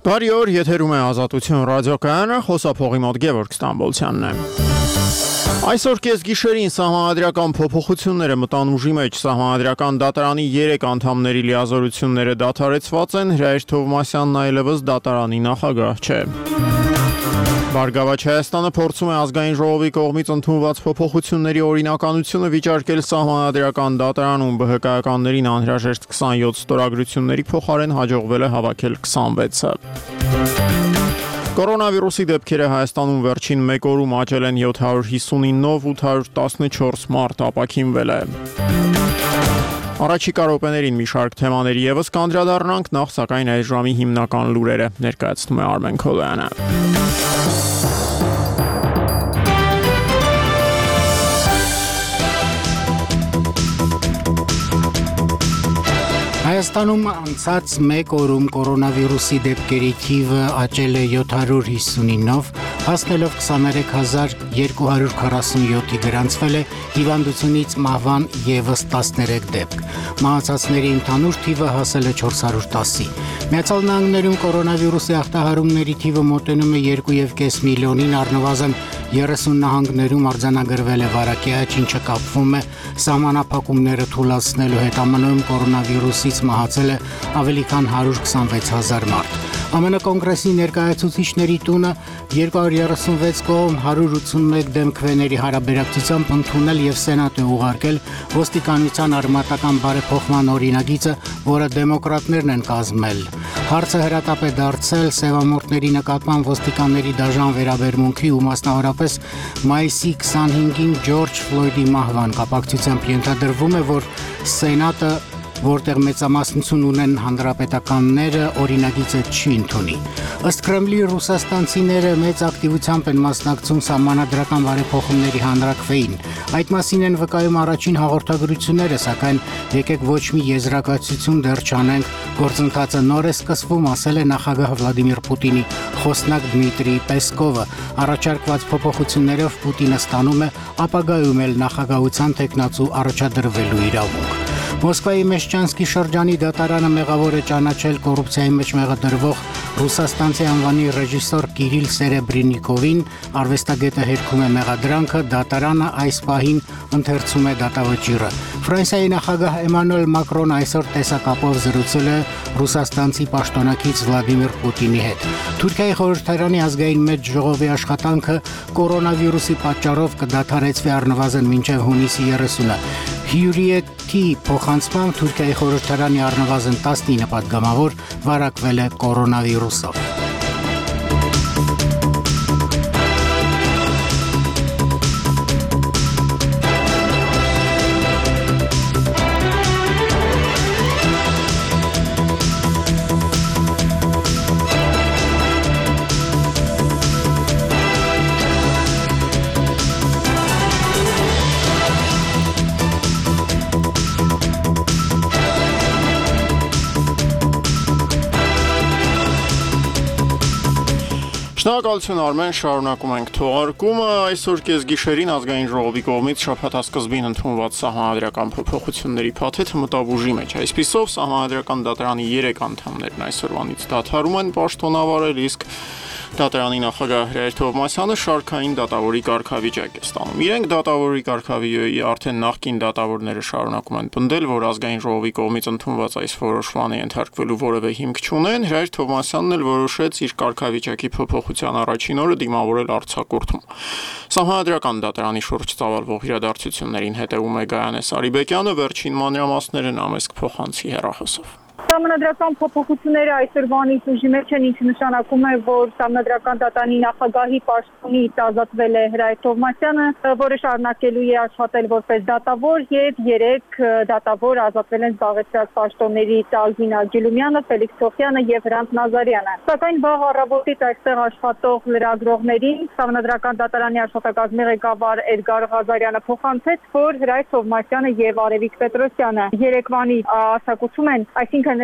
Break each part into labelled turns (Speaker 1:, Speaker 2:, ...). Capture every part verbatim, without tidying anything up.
Speaker 1: Բարի օր, եթերում է Ազատություն ռադիոկայանը, խոսափողի մոտ Գևորգ Ստամբոլցյանն է։ Այսօր կեսգիշերին սահմանադրական փոփոխությունները մտան ուժի մեջ, սահմանադրական դատարանի երեք անդամների լիազորությունները դադարեցված են, Հրայր Թովմասյանն այլևս դատարանի նախագահ չէ։ Բարգավաճ Հայաստանը փորձում է ազգային ժողովի կողմից ընդունված փոփոխությունների օրինականությունը վիճարկել սահմանադրական դատարանում, ԲՀԿ-ականներին անհրաժեշտ քսանյոթ ստորագրությունների փոխարեն հաջողվել է հավաքել քսանվեցը։ Կորոնավիրուսի դեպքերը Հայաստանում վերջին մեկ օրում աճել են յոթ հարյուր հիսունինով, ութ հարյուր տասնչորս մարդ ապաքինվել է։ Առաջիկա րոպեներին մի շարք թեմաների ևս կանդրադառնանք, նախ սակայն այս ժամի հիմնական լուրերը ներկայացնում է Արմեն Քոլոյանը։
Speaker 2: Հայաստանում անցած մեկ օրում կորոնավիրուսի դեպքերի թիվը աճել է յոթ հարյուր հիսունինով, հասնելով քսաներեք հազար երկու հարյուր քառասունյոթի, գրանցվել է հիվանդությունից մահվան ևս տասներեք դեպք։ Մահացածների ընդհանուր թիվը հասել է չորս հարյուր տասի։ Միացյալ Նահանգներում կորոնավիրուսի ախտահարումների թիվը մոտենում է երկու և կես միլիոնին, առնվազն երեսուն նահանգներում արձանագրվել է վարակի աճ, ինչը կապվում է սահմանափակումները թուլացնելու հետ։ ԱՄՆ-ում կորոնավիրուսից մահացել է ավելի քան հարյուր քսանվեց հազար մարդ։ ԱՄՆ կոնգրեսի ներկայացուցիչների տունը երկու հարյուր երեսունվեց կողմ հարյուր ութսունմեկ դեմ քվեների հարաբերակցությամբ ընդունել և Սենատ է ուղարկել ոստիկանության արմատական բարեփոխման օրինագիծը, որը դեմոկրատներն են կազմել։ Հարցը հրատապ է դարձել սևամորթների նկատմամբ ոստիկանների դաժան վերաբերմունքի ու մասնավորապես մայիսի քսանհինգին Ջորջ Ֆլոյդի մահվան կապակցությամբ ենթադրվում է, որ Սենատը, որտեղ մեծամասնություն ունեն հանրապետականները, օրինագիծը չի ընդունի։ Ըստ Կրեմլի, ռուսաստանցիները մեծ ակտիվությամբ են մասնակցում սահմանադրական բարեփոխումների հանրաքվեին։ Այդ մասին են վկայում առաջին հաղորդագրությունները, սակայն եկեք ոչ մի եզրակացություն դեռ չանենք, գործընթացը նոր է սկսվում, ասել է նախագահ Վլադիմիր Պուտինի խոսնակ Դմիտրի Պեսկովը։ Առաջարկված փոփոխություններով Պուտինը ստանում է ապագայում էլ նախագահության թեկնածու առաջադրվելու իրավունք։ Մոսկվայի Մեշչանսկի շրջանի դատարանը մեղավոր է ճանաչել կոռուպցիայի մեջ մեղադրվող ռուսաստանցի անվանի ռեժիսոր Կիրիլ Սերեբրինիկովին, արվեստագետը հերքում է մեղադրանքը, դատարանը այս պահին ընթերցում է դատավճիռը։ Ֆրանսիայի նախագահ Էմանուել Մակրոնը այսօր տեսակապով զրուցել է ռուսաստանցի պաշտոնակից Վլադիմիր Պուտինի հետ։ Թուրքիայի խորհրդարանի ազգային մեծ ժողովի աշխատանքը կորոնավիրուսի պատճառով կդադարեցվի առնվազն մինչև հունիսի երեսունը։ Հյուրիեթի փոխանցմամբ Թուրքիայի խորհրդարանի առնվազն տասնինը պատգամավոր վարակվել է կորոնավիրուսով։
Speaker 1: Շնորհակալություն Արմեն, շարունակում ենք թողարկումը։ Այսօր կեսգիշերին ազգային ժողովի կողմից շաբաթասկզբին ընդունված սահմանադրական փոփոխությունների փաթեթը մտավ ուժի մեջ։ Այսպիսով սահմանադրական դատարանի երեք անդամներն այսօրվանից դադարում են պաշտոնավարել, իսկ դատարանի նախագահ Հրայր Թովմասյանը շարքային դատավորի կարգավիճակ է ստանում։ Իրենք դատավորի կարգավիճակի արդեն նախկին դատավորները շարունակում են պնդել, որ ազգային ժողովի կողմից ընդունված այս որոշմանը ենթարկվելու որևէ հիմք չունեն։ Հրայր Թովմասյանն էլ որոշեց իր կարգավիճակի փոփոխության առաջին օրը դիմավորել արձակուրդում։ Սահմանադրական դատարանի շուրջ ծավալվող իրադարձություններին հետևում է Գայանե Սարիբեկյանը, վերջին մանրամասները Նամեսկ Փոխանցի հեռախոսով։
Speaker 3: Սահմանադրական փոփոխությունները այսօրվանից ուժի մեջ են, ինչը նշանակում է, որ Սահմանադրական դատարանի նախագահի պաշտոնից ազատվել է Հրայր Թովմասյանը, որը շարունակելու է աշխատել որպես դատավոր, եւ երեք դատավոր ազատվել են զբաղեցրած պաշտոններից Ալվինա Ջիլումյանը, Ֆելիքս Սոֆյանը եւ Հրանտ Նազարյանը։ Սակայն վաղ առավոտից այստեղ աշխատող լրագրողներին Սահմանադրական դատարանի աշխատակազմի ղեկավար Էդգար Ղազարյանը փոխանցեց, որ Հրայր Թովմասյանը եւ Արևիկ Պետրոսյանը երեկվանի ասակցում են, այսինքն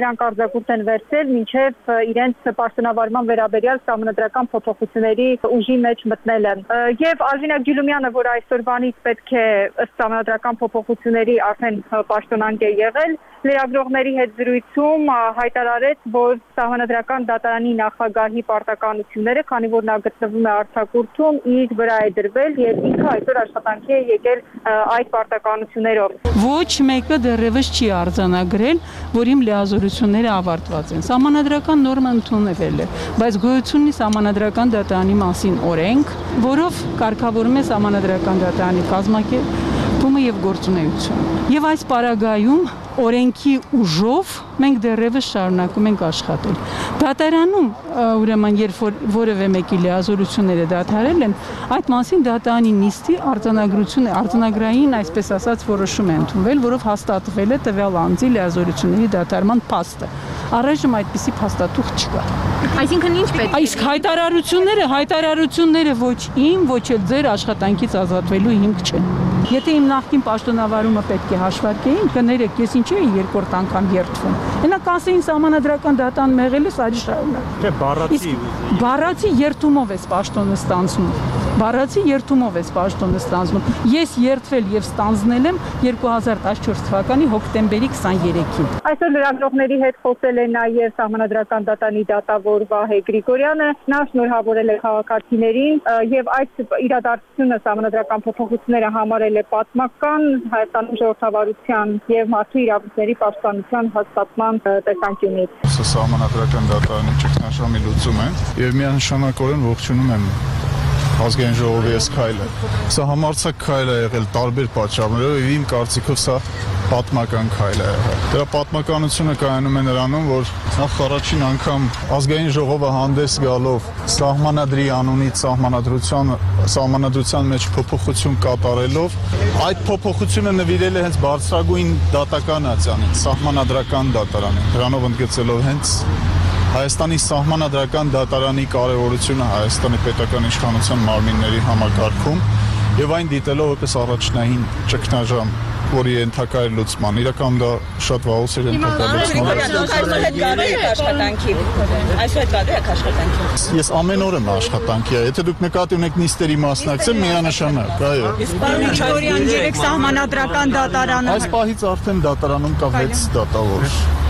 Speaker 3: նրանք արձակուրդ են վերցրել մինչև իրենց պաշտոնավարման վերաբերյալ սահմանադրական փոփոխությունների ուժի մեջ մտնելը։ Եվ Ալվինա Գյուլումյանը, որ այսօրվանից պետք է ըստ սահմանադրական փոփոխությունների արդեն պաշտոնանկ է եղել, լրագրողների հետ զրույցում հայտարարեց, որ սահմանադրական դատարանի նախագահի պարտականությունները, քանի որ նա գտնվում է արձակուրդում, իր վրա է դրվել եւ ինքը այսօր աշխատանքի է եկել այդ պարտականություններով։
Speaker 4: Ոչ մեկը դեռևս չի արձանագրել, որ իմ լիազորությունները ավարտված են։ Սահմանադրական նորմը ընդունվել է, բայց գոյություն ունի սահմանադրական դատարանի մասին օրենք, որով կարգավորում է սահմանադրական դատարանի կազմակերպումը եւ գործունեությունը։ Եվ այս պարագայում օրենքի ուժով մենք դեռևս շարունակում ենք աշխատել։ Դատարանում, ուրեմն, երբ որ որևէ մեկի լիազորությունները դադարել են, այդ մասին դատարանի նիստի արձանագրությունը, արձանագրային, այսպես ասած, որոշում է ընդունվել, որով հաստատվել է տվյալ անձի լիազորությունների դադարման փաստը։ Առայժմ այդպիսի փաստաթուղթ չկա։
Speaker 5: Այսինքն ինչ պետք է։
Speaker 4: Իսկ հայտարարությունները, հայտարարությունները ոչ իմ, ոչ էլ ձեր աշխատանքից ազատվելու հիմք չեն։ Եթե իմ նախկին պաշտոնավարումը պետք է հաշվարկեին, կներեք, ես ինչ էի երկրորդ անգամ երդվում։ Հենա կասեին սահմանադրական դատան մեղել ես, արի շարունակ։
Speaker 6: Չէ, բառացի
Speaker 4: բառացի երդումով ես պաշտոնը ստանձնում։ Բառացի երդումով ես պաշտոնը ստանձնում։ Ես երդվել եւ ստանձնել եմ երկու հազար տասնչորս թվականի հոկտեմբերի քսաներեքին։
Speaker 3: Այսօր լրագրողների հետ խոսել է նաեւ սահմանադրական դատարանի դատավոր Վահե Գրիգորյանը, նա շնորհավորել է քաղաքացիներին եւ այդ իրադարձությունը սահմանադրական փոփոխությունները համարել է պատմական Հայաստանի ժողովրդավարության եւ մարդու իրավունքների պաշտպանության հաստատման տեսանկյունից։
Speaker 7: Սա սահմանադրական դատարանի ճգնաժամի լուծում է եւ միանշանակորեն ողջունում եմ ազգային ժողովի այս քայլը։ Սա համարձակ քայլ է եղել տարբեր պատճառներով եւ իմ կարծիքով սա պատմական քայլ է եղել։ Դրա պատմականությունը կայանում է նրանում, որ նախ առաջին անգամ ազգային ժողովը հանդես գալով սահմանադրի անունից սահմանադրության սահմանադրության մեջ փոփոխություն կատարելով, այդ փոփոխությունը նվիրել է հենց բարձրագույն դատական ատյանին, սահմանադրական դատարանին, դրանով ընդգծելով հենց Հայաստանի սահմանադրական դատարանի կարևորությունը Հայաստանի պետական իշխանության մարմինների համակարգում եւ այն դիտելով որպես առաջնային ճգնաժամ, որի ենթակա է լուծման։ Իրականում դա շատ վաղուց էր ենթակա լուծման։
Speaker 5: Այսօր հետ գալու եք աշխատանքի։ Այսօր հետ գալու եք աշխատանքի։
Speaker 7: Ես ամեն օր եմ աշխատանքի։ Եթե դուք նկատի ունեք նիստերի մասնակցել, միանշանակ, այո։
Speaker 5: Վիկտորիան երեք սահմանադրական դատարանը։
Speaker 7: Այս պահից արդեն դատարանում կա վեց դատավոր։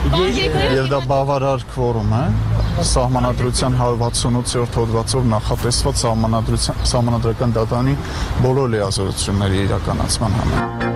Speaker 7: Եվ դա բավարար քվորում է սահմանադրության հարյուր վաթսունութ-րդ հոդվածով նախատեսված սահմանադրության սահմանադրական դատարանի բոլոր լիազորությունների իրականացման համար։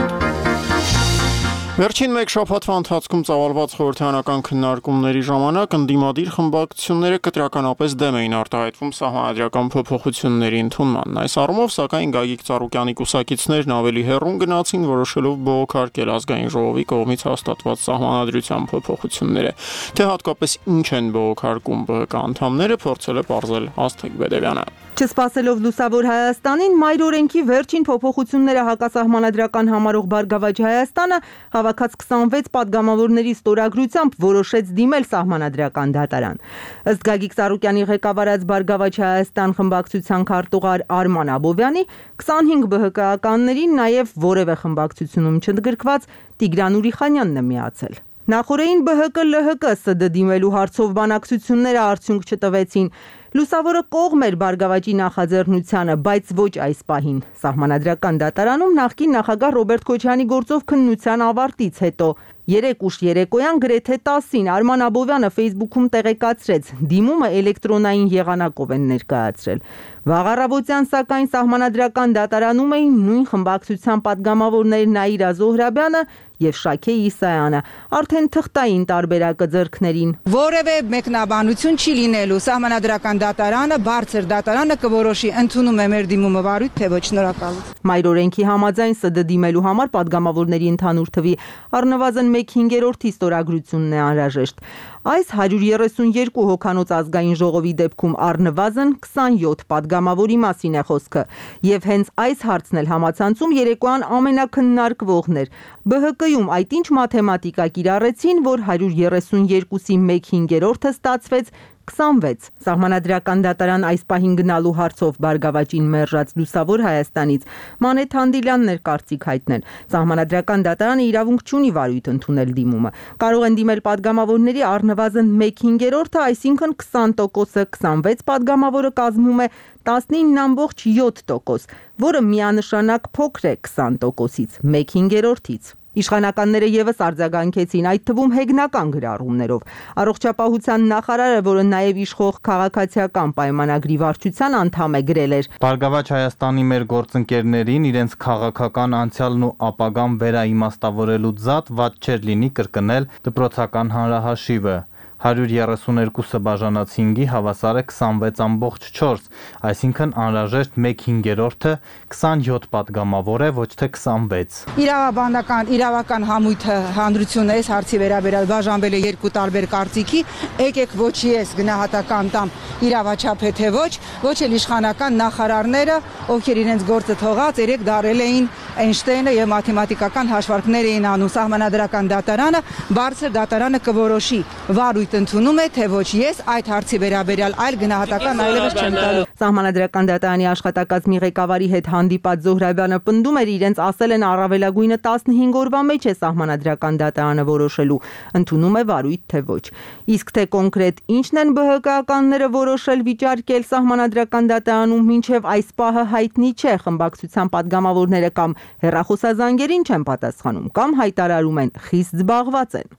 Speaker 1: Վերջին մեկ շաբաթվա ընթացքում ծավալված խորհրդարանական քննարկումների ժամանակ ընդդիմադիր խմբակցությունները կտրականապես դեմ էին արտահայտվում սահմանադրական փոփոխությունների ընդունմանն։ Այս առումով, սակայն, Գագիկ Ծառուկյանի կուսակիցներն ավելի հեռուն գնացին, որոշելով բողոքարկել ազգային ժողովի կողմից հաստատված սահմանադրության փոփոխությունները։ Թե հատկապես ինչ են բողոքարկում ԲՀԿ անդամները, փորձել է պարզել Աստղիկ Բեդևյանը։
Speaker 8: Չսպասելով լուսավոր Հայաստանին, մայր օրենքի վերջին փոփոխությունները հակասահմանադրական համարող Բարգավաճ Հայաստանը հավաքած քսանվեց падգամավորների ստորագրությամբ որոշեց դիմել սահմանադրական դատարան։ Ըստ Գագիկ Ծառուկյանի ղեկավարած Բարգավաճ Հայաստան խմբակցության քարտուղար Արման Աբովյանի, քսանհինգ ԲՀԿ-ականներին նաև որևէ խմբակցությունում չընդգրկված Տիգրան Ուրիխանյանն է միացել։ Նախորդին ԲՀԿ-ԼՀԿ ՍԴ դիմելու հարցով բանակցությունները արդյունք չտվեցին։ Լուսավորը կողմ էր Բարգավաճի նախաձեռնությանը, բայց ոչ այս պահին։ Սահմանադրական դատարանում նախկին նախագահ Ռոբերտ Քոչարյանի գործով քննության ավարտից հետո երեք ուշ երեկոյան գրեթե տասին Արման Աբովյանը Facebook-ում տեղեկացրեց, դիմումը էլեկտրոնային եղանակով են ներկայացրել։ Վաղ առավոտյան, սակայն, սահմանադրական դատարանում էին նույն խմբակցության падգամավորներ Նաիրա Զոհրաբյանը եւ Շաքե Իսայանը, արդեն թղթային տարբերակը ձեռքներին։
Speaker 9: Որևէ մեկնաբանություն չի լինելու, սահմանադրական դատարանը, բարձր դատարանը կորոշի, ընդունում է մեր դիմումը վարույթ, թե ոչ, շնորհակալություն։
Speaker 8: Մայր օրենքի համաձայն ՍԴ դիմելու համար падգամավորների ընդհանուր թվի առնվազն մեկ հինգերորդի ստորագրությունն է անհրաժեշտ։ Այս հարյուր երեսունյերկու հոգանոց ազգային ժողովի դեպքում առնվազն քսանյոթ падգամավորի մասին է խոսքը, եւ հենց այս հարցն էլ համացանցում երեկոյան ամենակննարկվողն էր։ ԲՀԿ-ում այդ ինչ մաթեմատիկա կիրառեցին, որ հարյուր երեսունյերկուսի մեկ հինգերորդը ստացվեց քսանվեց։ Սահմանադրական դատարան այս պահին գնալու հարցով Բարգավաճին մերժած Լուսավոր Հայաստանից Մանեթ Հանդիլյանն էր կարծիք հայտնել։ Սահմանադրական դատարանը իրավունք չունի վարույթ ընդունել դիմումը։ Կարող են դիմել падգամավորների առնվազն մեկ հինգերորդը, այսինքն քսան տոկոսը, քսանվեց падգամավորը կազմում է տասնինը ամբողջ յոթ տոկոս, որը միանշանակ փոքր է քսան տոկոսից, մեկ հինգերորդից։ Իշխանականները ևս արձագանքեցին, այդ թվում հեգնական գրառումներով։ Առողջապահության նախարարը, որը նաև իշխող քաղաքացիական պայմանագրի վարչության անդամ է, գրել էր.
Speaker 6: Բարգավաճ Հայաստանի մեր գործընկերներին իրենց քաղաքական անցյալն ու ապագան վերաիմաստավորելու ձատ ված չէր լինի կրկնել դպրոցական հանրահաշիվը։ հարյուր երեսուներկուսը բաժանած հինգի հավասար է քսանվեց ամբողջ չորս, այսինքն անհրաժեշտ մեկ հինգերորդը քսանյոթ падգամավոր է, ոչ թե քսանվեց։
Speaker 9: Իրավաբանական, իրավական համույթը հանրությունը այս հարցի վերաբերյալ բաժանվել է երկու տարբեր կարծիքի, եկեք ոչ ես գնահատական տամ իրավաչափ թե ոչ, ոչ էլ իշխանական նախարարները, ովքեր իրենց գործը թողած երեք դարել էին Էյնշտեյնը եւ մաթեմատիկական հաշվարկներ էին անում։ Սահմանադրական դատարանը, բարձր դատարանը կորոշի վարույթ ընդունում է, թե ոչ ես այդ հարցի վերաբերյալ այլ գնահատական այլևս չեմ տալու։
Speaker 8: Սահմանադրական դատարանի աշխատակազմի ղեկավարի հետ հանդիպած Զոհրաբյանը պնդում էր, իրենց ասել են առավելագույնը տասնհինգ օրվա մեջ է սահմանադրական դատարանը որոշելու, ընդունում է վարույթ թե ոչ։ Իսկ թե կոնկրետ ինչն են ԲՀԿ-ականները որոշել վիճարկել սահմանադրական դատարանում, մինչև այս պահը հայտնի չէ, խմբակցության падգամավորները կամ հեռախոսազանգերին չեն պատասխանում, կամ հայտարարում են խիստ զբաղված են։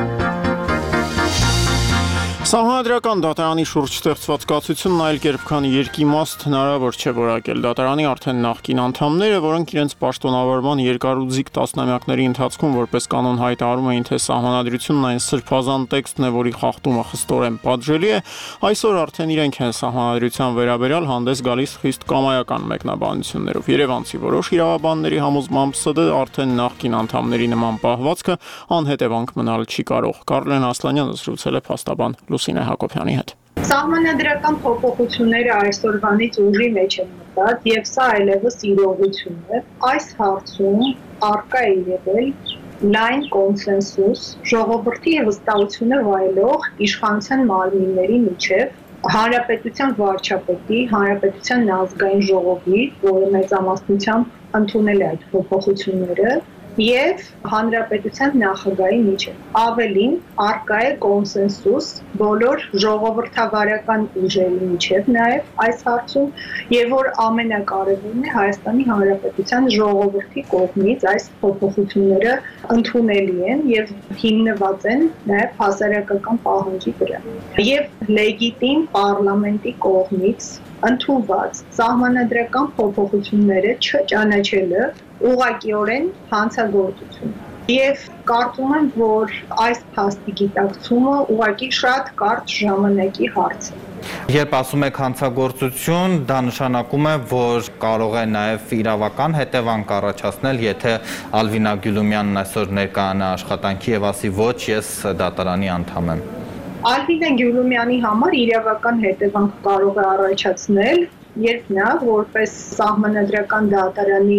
Speaker 1: Սահմանադրական դատարանի շուրջ ստեղծված կացությունն այլ կերպ քան երկիմաստ հնարավոր չէ որակել։ Դատարանի արդեն նախկին անդամները, որոնք իրենց պաշտոնավարման երկարուձիգ տասնամյակների ընթացքում որպես կանոն հայտարարում էին, թե սահմանադրությունն այն սրբազան տեքստն է, որի խախտումը խստորեն պատժելի է, այսօր արդեն իրենք են սահմանադրության վերաբերյալ հանդես գալիս խիստ կամայական մեկնաբանություններով։ Երևանցի որոշ իրավաբանների համոզմամբ ՍԴ արդեն նախկին անդամների նման պահվածքը անհետևանք մնալ չի կարող։ Կարլեն Ասլանյանը զրուցել է փաստաբան Լուսինե Հակոբյանի հետ։
Speaker 3: Սահմանադրական փոփոխությունները այսօրվանից ուժի մեջ են մտած եւ սա այլևս իրողություն է։ Այս հարցում առկա է եղել լայն կոնսենսուս ժողովրդի վստահությունը վայելող իշխանության մարմինների միջև, հանրապետության վարչապետի, հանրապետության ազգային ժողովի, որը մեծամասնությամբ ընդունել է այդ փոփոխությունները, եւ հանրապետության նախագահի միջև։ Ավելին, առկա է կոնսենսուս բոլոր ժողովրդավարական ուժերի միջև նաեւ այս հարցում, եւ որ ամենակարևորն է Հայաստանի Հանրապետության ժողովրդի կողմից այս փոփոխությունները ընդունելի են եւ հիմնված են նաեւ հասարակական պահանջի վրա։ Եվ լեգիտիմ պարլամենտի կողմից ընդունված սահմանադրական փոփոխությունները չճանաչելը ուղղակիորեն հանցագործություն։ Եվ կարծում եմ, որ այս փաստի գիտակցումը ուղղակի շատ կարճ ժամանակի հարց է։
Speaker 6: Երբ ասում եք հանցագործություն, դա նշանակում է, որ կարող է նաև իրավական հետևանք առաջացնել, եթե Ալվինա Գյուլումյանն այսօր ներկայանա աշխատանքի եւ ասի ոչ, ես դատարանի անդամ եմ։
Speaker 3: Ալվինա Գյուլումյանի համար իրավական հետևանք կարող է առաջացնել, երբ նա որպես սահմանադրական դատարանի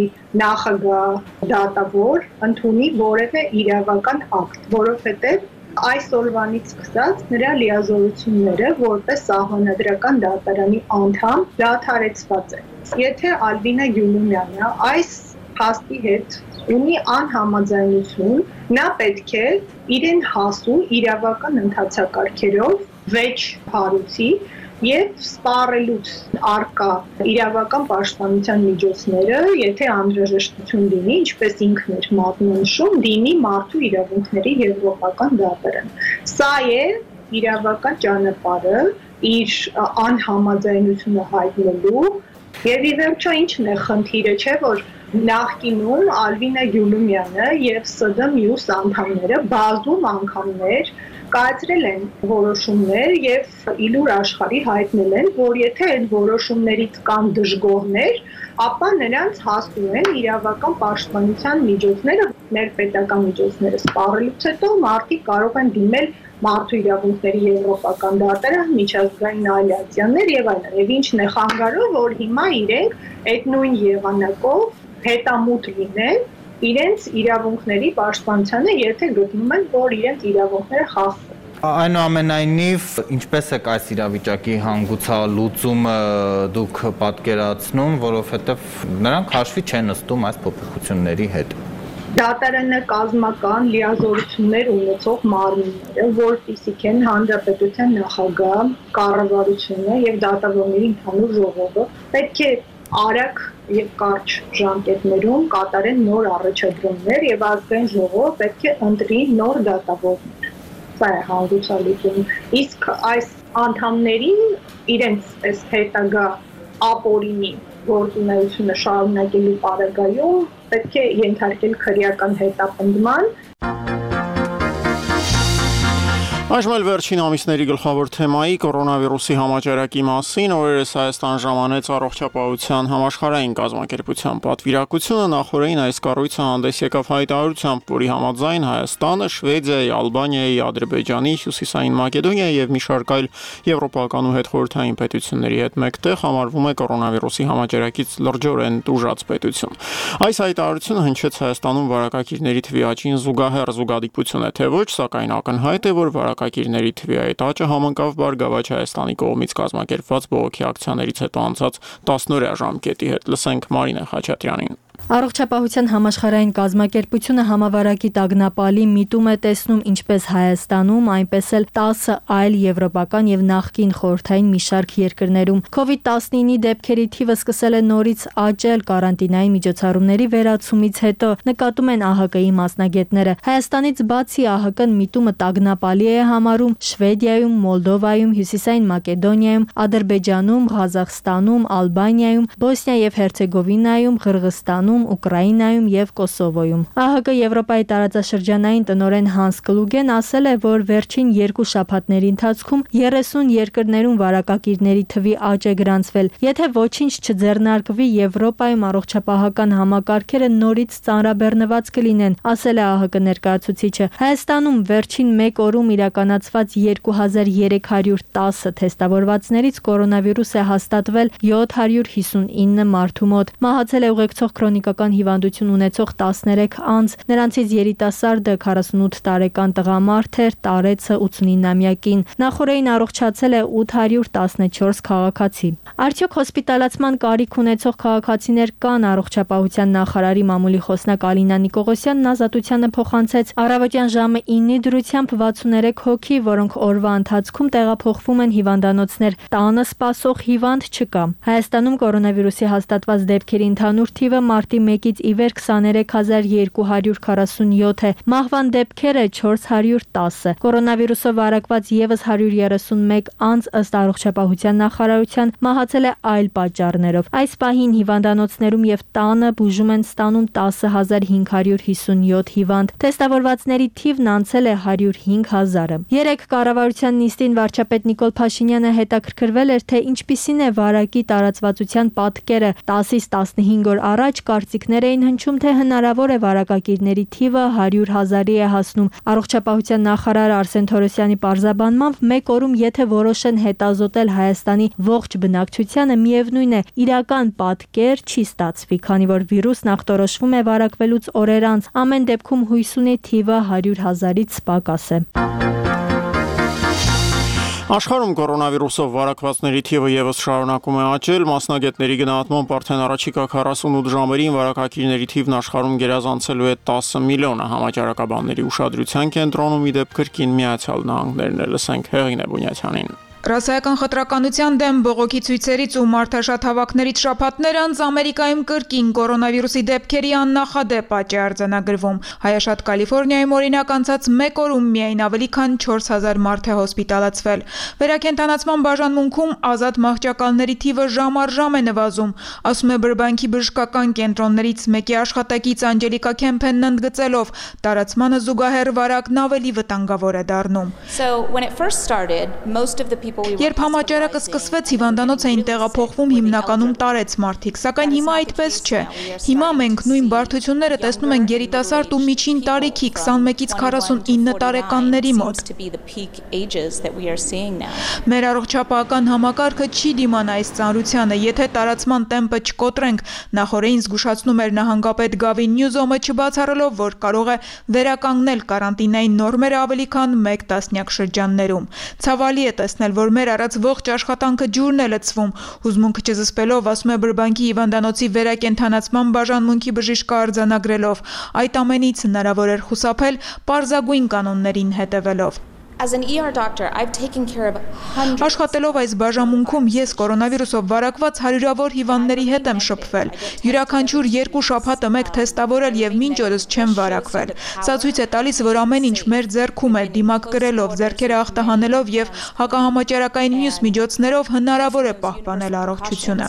Speaker 3: նախագահ դատավոր ընդունի որևէ իրավական ակտ, որովհետև այս օրվանից սկսած նրա լիազորությունները որպես սահմանադրական դատարանի անդամ դադարեցված է։ Եթե Ալվինա Գյուլումյանը այս փաստի հետ ունի անհամաձայնություն, նա պետք է իրեն հասու իրավական ընթացակարգերով վեճ հարուցի եւ սպառելուց արկա իրավական պաշտպանության միջոցները, եթե անհրաժեշտություն լինի, ինչպես ինքն էր մատնանշում, դիմի մարդու իրավունքների եվրոպական դատարան։ Սա է իրավական ճանապարհը իր անհամաձայնությունը հայտնելու եւ ի վերջո ինչն է խնդիրը, չէ՞ որ նախկինում Ալվինա Գյուլումյանը եւ ՍԴ մյուս անդամները բազում անգամներ կայացրել են որոշումներ եւ իլուր աշխարհի հայտնել են, որ եթե այդ որոշումներից կան դժգոհներ, ապա նրանց հասու են իրավական պաշտպանության միջոցները, ներպետական միջոցները սպառելուց հետո մարդիկ կարող են դիմել մարդու իրավունքների եվրոպական դատարան, միջազգային ալիանսներ եւ այլն։ Եվ ինչն է խանգարում, որ հիմա իրենք այդ նույն եղանակով հետամուտ լինեն իրենց իրավունքների պաշտպանությանը, եթե գտնում են, որ իրենց իրավունքները խախտվում։
Speaker 6: Այնուամենայնիվ, ինչպես է այս իրավիճակի հանգուցալուծումը դուք պատկերացնում, որովհետև նրանք հաշվի չեն նստում այս փոփոխությունների հետ։
Speaker 10: Դատարանը կազմական լիազորություններ ունեցող մարմինները, որտիսիք են հանրապետության նախագահ, կառավարությունը եւ դատավորների ընդհանուր ժողովը, պետք է արագ եւ կարճ ժամկետներում կատարեն նոր առաջադրումներ եւ ազգային ժողովը պետք է ընտրի նոր դատավորներ։ Սա է հանգուցալուծումը։ Իսկ այս անդամներին իրենց այս հետագա ապօրինի գործունեությունը շարունակելու պարագայում պետք է ենթարկել քրեական հետապնդման։
Speaker 1: Այժմ էլ վերջին ամիսների գլխավոր թեմայի կորոնավիրուսի համաճարակի մասին օրերս Հայաստան ժամանեց առողջապահության համաշխարհային կազմակերպության պատվիրակությունը նախորդին այս կառույցը հանդես եկավ հայտարարությամբ, որի համաձայն Հայաստանը, Շվեդիայի, Ալբանիայի, Ադրբեջանի, Հյուսիսային Մակեդոնիայի եւ մի շարք այլ եվրոպական ու հետխորհրդային պետությունների հետ մեկտեղ համարվում է կորոնավիրուսի համաճարակից լրջորեն տուժած պետություն։ Այս հայտարարությունը հնչեց Հայաստանում վարակակիրների թվի աճին զուգահեռ զուգադիպություն է թե ոչ, սակայն ակնհայտ է, որ վարակակիրների թվի այդ աճը համընկավ Բարգավաճ Հայաստանի կողմից կազմակերպված բողոքի ակցիաներից հետո անցած տասնօրյա ժամկետի հետ։ Լսենք Մարինե Խաչատրյանին։
Speaker 11: Առողջապահության համաշխարհային կազմակերպությունը համավարակի տագնապալի միտում է տեսնում ինչպես Հայաստանում, այնպես էլ տասը այլ եվրոպական եւ նախկին խորհրդային մի շարք երկրներում։ քովիդ տասնինը դեպքերի թիվը սկսել է նորից աճել կարանտինային միջոցառումների վերացումից հետո, նկատում են ԱՀԿ-ի մասնագետները։ Հայաստանից բացի ԱՀԿ-ն միտումը տագնապալի է համարում Շվեդիայում, Մոլդովայում, Հյուսիսային Մակեդոնիայում, Ադրբեջանում, Ղազախստանում, Ալբանիայում, Բոսնիա եւ Հերցեգովինայում, Ղրղստանում, Ուկրաինայում եւ Կոսովոյում։ ԱՀԿ Եվրոպայի տարածաշրջանային տնօրեն Հանս Կլուգեն ասել է, որ վերջին երկու շաբաթների ընթացքում երեսուն երկրներում վարակակիրների թվի աճ է գրանցվել։ Եթե ոչինչ չձեռնարկվի, Եվրոպայում առողջապահական համակարգերը նորից ծանրաբեռնված կլինեն, ասել է ԱՀԿ ներկայացուցիչը։ Հայաստանում վերջին մեկ օրում իրականացված երկու հազար երեք հարյուր տասը թեստավորվածներից կորոնավիրուս է հաստատվել յոթ հարյուր հիսունինը մարդու մոտ։ Մահացել է ուղեկցող քրոնիկական հիվանդություն ունեցող տասներեք անձ, նրանցից երիտասարդը քառասունութ տարեկան տղամարդ էր, տարեցը ութսունինամյակին։ Նախորդին առողջացել է ութ հարյուր տասնչորս քաղաքացի։ Արդյոք հոսպիտալացման կարիք ունեցող քաղաքացիներ կան? Առողջապահության նախարարի մամուլի խոսնակ Ալինա Նիկողոսյանն ազատությանը փոխանցեց առավոտյան ժամը ինի դրությամբ վաթսուններեք հոգի, որոնք օրվա ընթացքում տեղափոխվում են հիվանդանոցներ, տանը սպասող հիվանդ չկա։ Հայաստանում կորոնավիրուսի հաստատված դեպքերի ընդհանուր թիվը մարտի մեկից ի վեր քսաներեք հազար երկու հարյուր քառասունյոթ է, մահվան դեպքերը չորս հարյուր տասը։ Կորոնավիրուսով վարակված եւս հարյուր երեսունմեկ անձ ըստ առողջապահության նախարարության մահացել է այլ պատճառներով։ Այս պահին հիվանդանոցներում եւ տանը բուժում են ստանում տասը հազար հինգ հարյուր հիսունյոթ հիվանդ։ Թեստավորվածների թիվն անցել է հարյուր հինգ հազարը։ Երեք կառավարության նիստին վարչապետ Նիկոլ Փաշինյանը հետաքրքրվել էր, թե ինչպիսին է վարակի տարածվածության պատկերը։ տասից տասնհինգ օր առաջ կարծիքներ էին հնչում, թե հնարավոր է վարակակիրների թիվը հարյուր հազարի է հասնում։ Առողջապահության նախարար Արսեն Թորոսյանի պարզաբանմամբ մեկ օրում եթե որոշեն հետազոտել Հայաստանի ողջ բնակչությանը, միևնույն է, իրական պատկեր չի ստացվի, քանի որ վիրուսն ախտորոշվում է վարակվելուց օրեր անց։ Ամեն դեպքում հույս ունի թիվը հարյուր հազարից պակաս է։
Speaker 1: Աշխարհում կորոնավիրուսով վարակվածների թիվը եւս շարունակում է աճել, մասնագետների գնահատմամբ արդեն առաջիկա քառասունութ ժամերին վարակակիրների թիվն աշխարհում գերազանցելու է տասը միլիոնը։ Համաճարակաբանների ուշադրության կենտրոնում ի դեպ կրկին Միացյալ Նահանգներն է, լսենք Հեղինե Բունյացյանին։
Speaker 12: Ռասայական խտրականության դեմ բողոքի ցույցերից ու մարդաշատ հավաքներից շաբաթներ անց Ամերիկայում կրկին կորոնավիրուսի դեպքերի աննախադեպ աճ է արձանագրվում։ Հայաշատ Կալիֆոռնիայում օրինակ անցած մեկ օրում միայն ավելի քան չորս հազար մարդ է հոսպիտալացվել։ Վերակենդանացման բաժանմունքում ազատ մահճակալների թիվը ժամ առ ժամ է նվազում, ասում է Բրբանքի բժշկական կենտրոններից մեկի աշխատակից Անջելիկա Քեմփենն ընդգծելով, տարածմանը զուգահեռ վարակն ավելի վտանգավոր է դառնում։
Speaker 13: So when it first started, most of the people
Speaker 12: Երբ համաճարակը սկսվեց, հիվանդանոց էին տեղափոխվում հիմնականում տարեց մարդիկ, սակայն հիմա այդպես չէ։ Հիմա մենք նույն բարդությունները տեսնում ենք երիտասարդ ու միջին տարիքի քսանմեկից քառասունինը տարեկանների մոտ։ Մեր առողջապահական համակարգը չի դիմանա այս ծանրությանը, եթե տարածման տեմպը չկոտրենք, նախորդին զգուշացնում էր նահանգապետ Գավին Նյուզոմը, չբացառելով, որ կարող է վերականգնել կարանտինային նորմերը ավելի քան մեկ տասնյակ շրջաններում։ Ցավալի է տեսնել, որ մեր առած ողջ աշխատանքը ջուրն է լցվում, հուզմունքը չզսպելով, ասում է Բրբանքի հիվանդանոցի վերակենդանացման բաժանմունքի բժիշկը արձանագրելով, այդ ամենից հնարավոր էր խուսափել պարզագույն կանոններին հետևելով։ Աշխատելով այս բաժանմունքում ես կորոնավիրուսով վարակված հարյուրավոր հիվանդների հետ եմ շփվել։ Յուրաքանչյուր երկու շաբաթը մեկ թեստավորել եւ մինչ օրս չեմ վարակվել։ Սա ցույց է տալիս, որ ամեն ինչ մեր ձեռքում է, դիմակ կրելով, ձեռքերը ախտահանելով եւ հակահամաճարակային մյուս միջոցներով հնարավոր է պահպանել առողջությունը։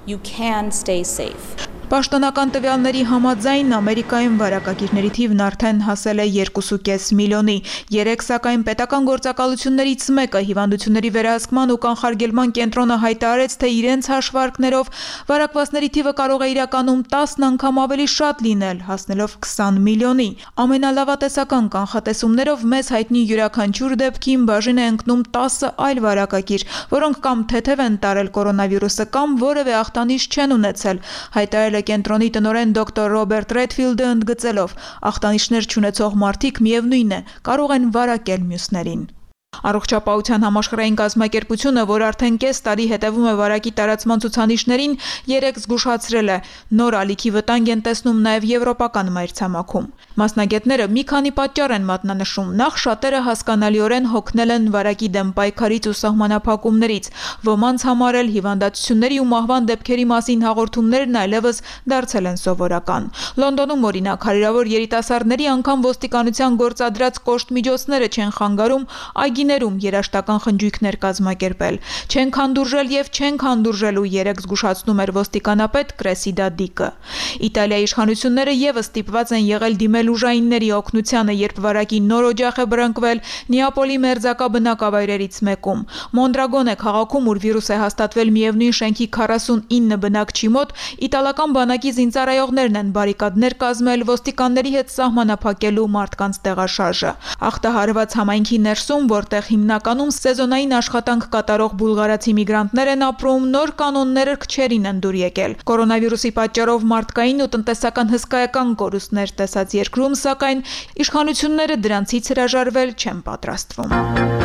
Speaker 12: Պաշտոնական տվյալների համաձայն Ամերիկայում վարակագիրների թիվն արդեն հասել է երկու կես միլիոնի։ Երեք սակայն պետական գործակալություններից մեկը հիվանդությունների վերահսկման ու կանխարգելման կենտրոնը հայտարարեց, թե իրենց հաշվարկներով վարակվածների թիվը կարող է իրականում տասն անգամ ավելի շատ լինել, հասնելով քսան միլիոնի։ Ամենալավատեսական կանխատեսումներով մեզ հայտնի յուրաքանչյուր դեպքին բաժին է ընկնում տասը այլ վարակագիր, որոնք կամ թեթև են տարել կորոնավիրուսը, կամ որևէ ախտանիշ չեն ունեցել, հայտարարել կենտրոնի տնօրեն դոկտոր Ռոբերտ Ռեդֆիլդը ընդգծելով, ախտանիշներ չունեցող մարդիկ միևնույն է, կարող են վարակել մյուսներին։ Առողջապահության համաշխարհային կազմակերպությունը, որ արդեն կես տարի հետևում է վարակի տարածման ցուցանիշներին, երեկ զգուշացրել է, նոր ալիքի վտանգ են տեսնում նաև եվրոպական մայրցամաքում։ Մասնագետները մի քանի պատճառ են մատնանշում, նախ շատերը հասկանալիորեն հոգնել են վարակի դեմ պայքարից ու սահմանափակումներից, ոմանց համար էլ հիվանդացությունների ու մահվան դեպքերի մասին հաղորդումներն այլևս դարձել են սովորական։ Լոնդոնում օրինակ հարյուրավոր երիտասարդների անգամ ոստիկանության գործադրած կոշտ միջոցները չեն խանգարում այգիներում երաշտական խնջույքներ կազմակերպել։ Չենք հանդուրժել եւ չենք հանդուրժելու, երեք զգուշացնում էր ոստիկանապետ Կրեսիդա Դիկը։ Իտալիայի իշխանությունները եւս ստիպված են եղել դիմել ուժայինների օգնությանը, երբ վարակի նոր օջախ է բռնկվել Նեապոլի մերձակա բնակավայրերից մեկում։ Մոնդրագոնե քաղաքում, ուր վիրուս է հաստատվել միևնույն շենքի քառասունինը բնակչի մոտ, իտալական բանակի զինծառայողներն են բարիկադներ կազմել ոստիկանների հետ սահմանափակելու մարդկանց տեղաշարժը։ Ախտահարված համայնքի ներսում, որտեղ հիմնականում սեզոնային աշխատանք կատարող բուլղարացի միգրանտներ են ապրում, նոր կանոնները քչերին են դուր եկել։ Կորոնավիրուսի պատճառով մարդկային ու տնտեսական հսկայական կորուստներ տեսած երկրում, սակայն իշխանությունները դրանցից հրաժարվել չեն պատրաստվում։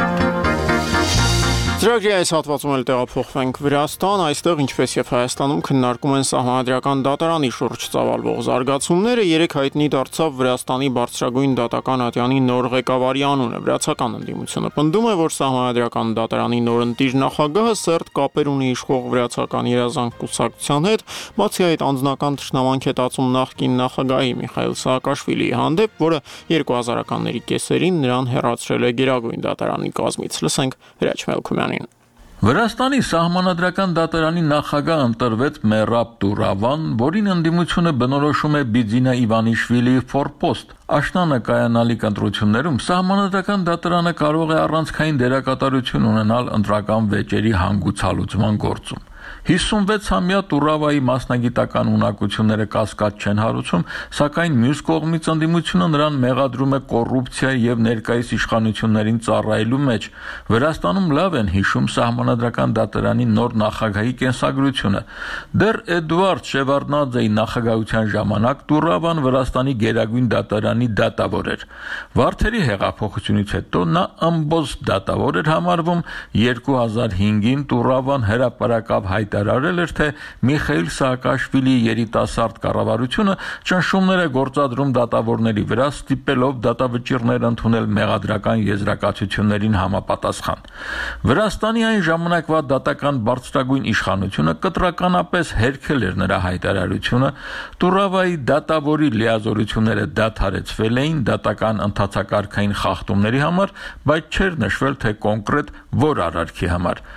Speaker 1: Ծրագրի այս հատվածում էլ տեղափոխվենք Վրաստան, այստեղ ինչպես եւ Հայաստանում քննարկում են սահմանադրական դատարանի շուրջ ծավալվող զարգացումները, երեք հայտնի դարձավ Վրաստանի բարձրագույն դատական ատյանի նոր ղեկավարի անունը։ Վրացական ընդդիմությունը պնդում է, որ սահմանադրական դատարանի նորընտիր նախագահը սերտ կապեր ունի իշխող վրացական երազանք կուսակցության հետ, բացի այդ անձնական թշնամանք է տածում նախկին նախագահի Միխայիլ Սաակաշվիլիի հանդեպ, որը երկու հազարականների կեսերին նրան հեռացրել է Գերագույն դատարանի կազմից։ Լսենք Հրաչ Մելքումյանին։
Speaker 13: Վրաստանի սահմանադրական դատարանի նախագահ ընտրվեց Մերապ Տուրավան, որին ընդդիմությունը բնորոշում է Բիձինա Իվանիշվիլիի ֆորպոստ։ Աշնանը կայանալիք ընտրություններում սահմանադրական դատարանը կարող է առանցքային դերակատարություն ունենալ ընտրական վեճերի հանգուցալուծման գործում։ հիսունվեցամյա Տուրավայի մասնագիտական ունակությունները կասկած չեն հարուցում, սակայն մյուս կողմից ընդդիմությունը նրան մեղադրում է կոռուպցիա եւ ներկայիս իշխանություններին ծառայելու մեջ։ Վրաստանում լավ են հիշում սահմանադրական դատարանի նոր նախագահի կենսագրությունը։ Դեռ Էդուարդ Շևարդնաձեի նախագահության ժամանակ Տուրավան Վրաստանի Գերագույն դատարանի դատավոր էր։ Վարդերի հեղափոխությունից հետո նա ըմբոստ դատավոր էր համարվում։ երկու հազար հինգին Տուրավան հրապարակավ հայտարարել էր, թե Միխայիլ Սաակաշվիլիի երիտասարդ կառավարությունը ճնշումներ է գործադրում դատավորների վրա, ստիպելով դատավճիռներ ընդունել մեղադրական եզրակացություններին համապատասխան։ Վրաստանի այն ժամանակվա դատական բարձրագույն իշխանությունը կտրականապես հերքել էր նրա հայտարարությունը, Տուրավայի դատավորի լիազորությունները դադարեցվել էին դատական ընթացակարգային խախտումների համար, բայց չէր նշվել, թե կոնկրետ որ արարքի համար։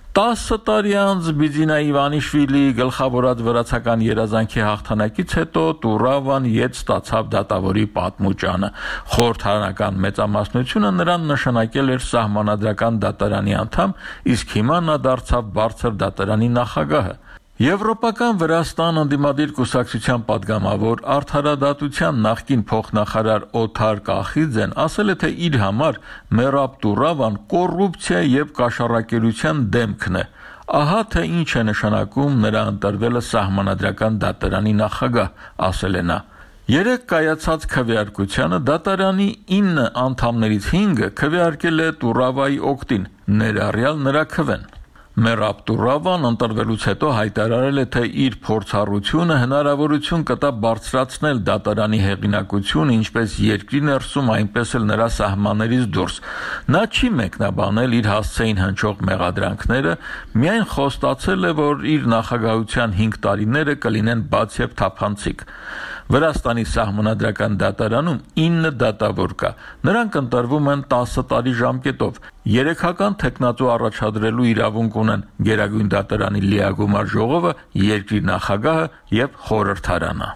Speaker 13: տասը տարի անց Բիձինա Իվանիշվիլի գլխավորած վրացական երազանքի հաղթանակից հետո Տուրավան ետ ստացավ դատավորի պատմուճանը։ Խորհրդարանական մեծամասնությունը նրան նշանակել էր սահմանադրական դատարանի անդամ, իսկ հիմա նա դարձավ բարձր դատարանի նախագահը։ Եվրոպական Վրաստան ընդդիմադիր կուսակցության падգամավոր արդարադատության նախկին փոխնախարար Օթար Կախիձեն ասել է, թե իր համար Մերապ Տուրավան կոռուպցիա եւ կաշառակերության դեմքն է։ Ահա թե ինչ է նշանակում նրա ընտրվելը սահմանադրական դատարանի նախագահ, ասել է նա։ Երեք կայացած քվեարկությանը դատարանի ինը անդամներից հինգը քվեարկել է Տուրավայի օգտին, ներառյալ նրա քվեն։ Մերապ Տուրավան ընտրվելուց հետո հայտարարել է, թե իր փորձառությունը հնարավորություն կտա բարձրացնել դատարանի հեղինակությունը ինչպես երկրի ներսում, այնպես էլ նրա սահմաններից դուրս։ Նա չի մեկնաբանել իր հասցեին հնչող մեղադրանքները, միայն խոստացել է, որ իր նախագահության հինգ տարիները կլինեն բաց եւ թափանցիկ։ Վրաստանի սահմանադրական դատարանում ինը դատավոր կա։ Նրանք ընտրվում են տասը տարի ժամկետով։ Երեքական թեկնածու առաջադրելու իրավունք ունեն Գերագույն դատարանի լիագումար ժողովը, երկրի նախագահը եւ խորհրդարանը։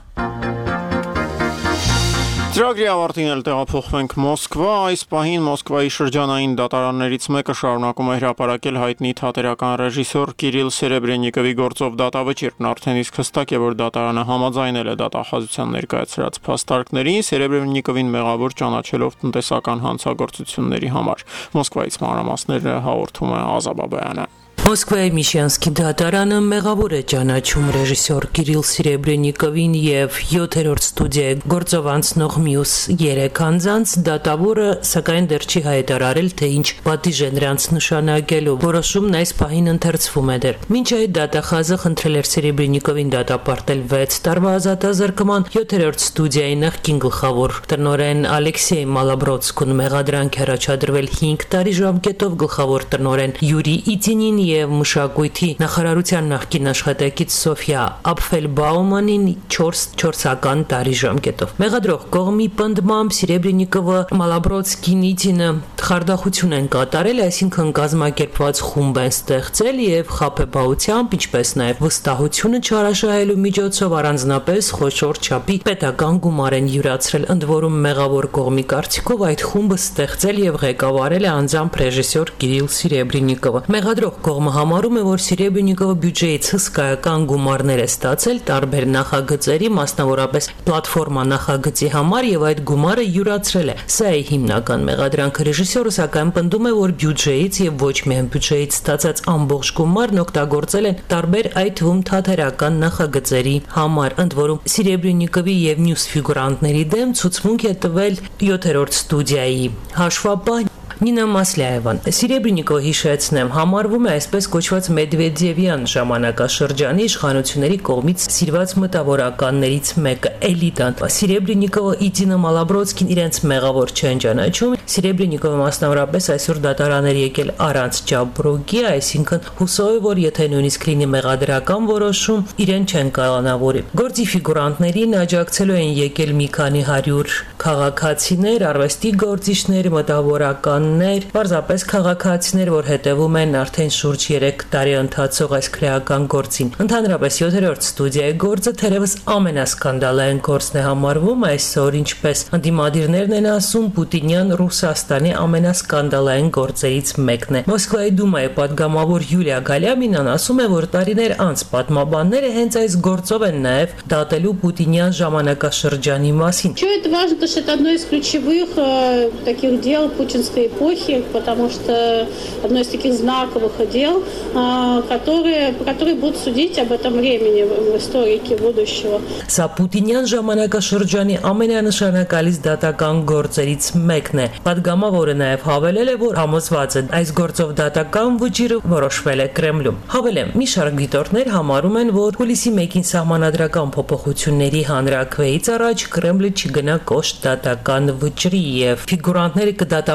Speaker 1: Ծրագրի ավարտին էլ տեղափոխվենք Մոսկվա, այս պահին Մոսկվայի շրջանային դատարաններից մեկը շարունակում է հրապարակել հայտնի թատերական ռեժիսոր Կիրիլ Սերեբրենիկովի գործով դատավճիռն, արդեն իսկ հստակ է, որ դատարանը համաձայնել է դատախազության ներկայացրած փաստարկներին, Սերեբրենիկովին մեղավոր ճանաչելով տնտեսական հանցագործությունների համար։ Մոսկվայից մանրամասները հաղորդում է Ազա Բաբայանը։
Speaker 14: Մոսկվայի Միշյանսկի դատարանը մեղավոր է ճանաչում ռեժիսոր Կիրիլ Սերեբրենիկովին եւ յոթերորդ ստուդիայի գործով անցնող մյուս երեք անձանց, դատավորը սակայն դեռ չի հայտարարել, թե ինչ պատիժ է նրանց նշանակելու։ Որոշումն այս պահին ընթերցվում է դեռ։ Մինչ այդ դատախազը խնդրել էր Սերեբրենիկովին դատապարտել վեց տարվա ազատազրկման, յոթերորդ ստուդիայի նախկին գլխավոր տնօրեն Ալեքսեյ Մալաբրոդսկուն մեղադրանք առաջադրվել հինգ տարի ժամկետով, գլխավոր տնօրեն Յուրի Իթինին եւ մշակույթի նախարարության նախկին աշխատակից Սոֆիա Ապֆելբաումանին չորս չորսական տարի ժամկետով։ Մեղադրող կողմի պնդմամբ Սերեբրենիկովը Մալաբրոդսկին Իթինը խարդախություն են կատարել, այսինքն կազմակերպված խումբ են ստեղծել եւ խաբեբաությամբ, ինչպես նաեւ վստահությունը չարաշահելու միջոցով առանձնապես խոշոր չափի պետական գումար են յուրացրել։ Ընդ որում մեղավոր կողմի կարծիքով այդ խումբը ստեղծել եւ ղեկավարել է անձամբ ռեժիսոր Կիրիլ Սերեբրենիկովը։ Մեղադրող կողմը համարում է, որ Սերեբրենիկովը բյուջեից հսկայական գումարներ է ստացել տարբեր նախագծերի, մասնավորապես պլատֆորմա նախագծի համար եւ այդ գումարը յուրացրել է։ Սա է հիմնական մեղադրանքը։ Ռեժիսորը սակայն պնդում է, որ բյուջեից եւ ոչ միայն բյուջեից ստացած ամբողջ գումարն օգտագործել են տարբեր այդ թվում թատերական նախագծերի համար։ Ընդ որում Սերեբրենիկովի եւ մյուս ֆիգուրանտների դեմ ցուցմունք է տվել յոթերորդ ստուդիայի հաշվապահ Նինա Մասլիայևան։ Սերեբրենիկովը, հիշեցնեմ, համարվում է այսպես կոչված Մեդվեդևյան ժամանակաշրջանի իշխանությունների կողմից սիրված մտավորականներից մեկը, էլիտան։ Սերեբրենիկովը, Իթինը, Մալաբրոդսկին իրենց մեղավոր չեն ճանաչում։ Սերեբրենիկովը մասնավորապես այսօր դատարաններ եկել առանց ճաբրոգի, այսինքն հուսով է, որ եթե նույնիսկ լինի մեղադրական որոշում, իրեն չեն կանոնավորի։ Գործի ֆիգուրանտներին աջակցելու են եկել մի քանի հարյուր քաղաքացիներ, արվեստի գործիչներ, մտավորական Պարզապես քաղաքացիներ, որ հետևում են արդեն շուրջ երեք տարի ընթացող այս քրեական գործին։ Ընդհանրապես յոթերորդ ստուդիայի գործը թերևս ամենասկանդալային գործն է համարվում այսօր, ինչպես ընդդիմադիրներն են ասում, Պուտինյան Ռուսաստանի ամենասկանդալային գործերից մեկն է։ Մոսկվայի Դումայի падգամավոր Յուլիա Գալյամինան ասում է, որ տարիներ անց պատմաբանները հենց այս գործով են նաև դատելու Պուտինյան ժամանակաշրջանի մասին։
Speaker 15: Что это важно, потому что это одно из ключевых таких дел путинской эпохи, потому что одно из таких знаковых дел, которые, которые будут судить об этом времени историки будущего.
Speaker 14: Սա Պուտինյան ժամանակաշրջանի ամենանշանակալից դատական գործերից մեկն է։ Պատգամավորը նաև հավելել է, որ համոզված է այս գործով դատական վճիռը որոշվել է Կրեմլում։ Հավելեմ, մի շարք դիտորդներ համարում են, որ հուլիսի մեկին սահմանադրական փոփոխությունների հանրաքվեից առաջ Կրեմլը չգնա կոշտ դատական վճռի եւ ֆիգուրանտները կդատապարտվեն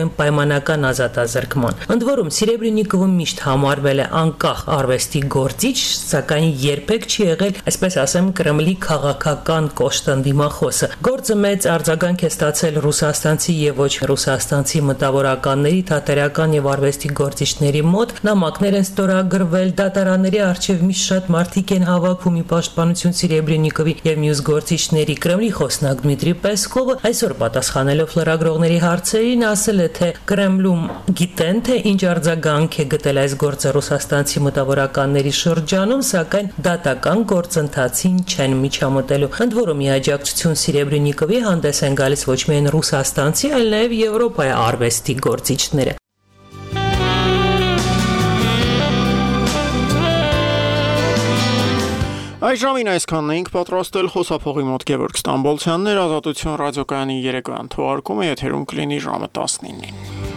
Speaker 14: պայմանական ազատազրկման։ Ընդ որում Սիրեբրենիկովը միշտ համարվել է անկախ արվեստի գործիչ, սակայն երբեք չի եղել, այսպես ասեմ, Կրեմլի քաղաքական կոշտ դիմախոսը։ Գործը մեծ արձագանք է ստացել ռուսաստանցի եւ ոչ ռուսաստանցի մտավորականների, թատերական եւ արվեստի գործիչների մոտ։ Նամակներ են ստորագրվել, դատարանների առջեւ միշտ շատ մարդիկ են հավաքվում ի պաշտպանություն Սիրեբրենիկովի եւ մյուս գործիչների։ Կրեմլի խոսնակ Դմիտրի Պեսկովը այսօր պատասխանելով լրագրողների հարցերին ասել է, թե Կրեմլում գիտեն, թե ինչ արձագանք է գտել այս գործը ռուսաստանցի մտավորականների շրջանում, սակայն դատական գործընթացին չեն միջամտելու։ Ընդ որում ի աջակցություն Սիրեբրենիկովի հանդես են գալիս ոչ միայն ռուսաստանցի, այլ նաև Եվրոպայի արվեստի գործիչները։
Speaker 1: Այժմին այսքանն էինք պատրաստել խոսափողի մոտ Գևորգ Ստամբոլցյանն էր, Ազատություն ռադիոկայանի երեկոյան թողարկումը եթերում կլինի ժամը տասնինին։